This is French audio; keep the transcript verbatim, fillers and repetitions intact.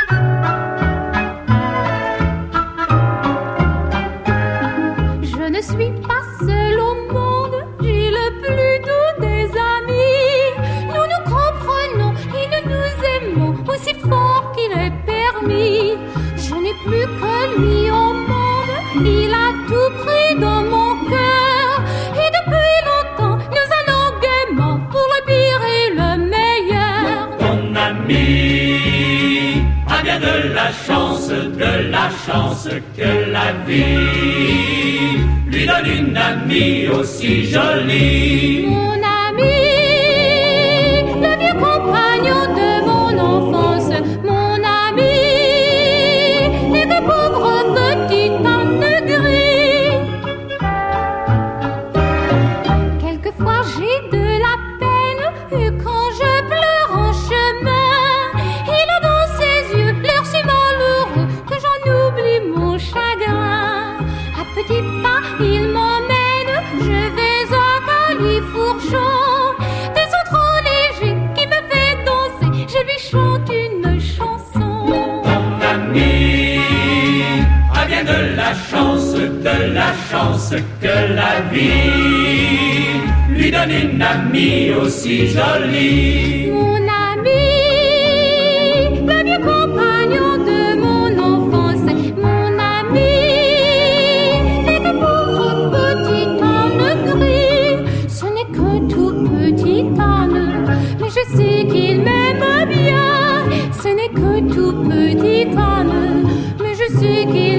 Je ne suis pas seule au monde, j'ai le plus doux des amis. Nous nous comprenons et nous nous aimons aussi fort qu'il est permis. Je n'ai plus que lui au monde, il a tout pris dans mon cœur. Et depuis longtemps, nous allons gaiement pour le pire et le meilleur. Ton ami a bien de la chance, de la chance que la vie lui donne une amie aussi jolie. Mon ami, le vieux compagnon de mon enfance, mon ami, et de pauvres petits ânes gris. Quelquefois j'ai de la peine, et quand je pleure en chemin, il a dans ses yeux l'air si malheureux que j'en oublie mon chagrin. À petits pas, il m'emmène, je vais à Califourchon. Des sons trop légers qui me fait danser, je lui chante une chanson. Ton ami a bien de la chance, de la chance que la vie lui donne une amie aussi jolie. Mon ami, le vieux compagnon de mon enfance, mon ami, et de pauvres petits ânes gris. Ce n'est que tout petit âne, mais je sais qu'il m'aime bien. Ce n'est que tout petit âne, mais je sais qu'il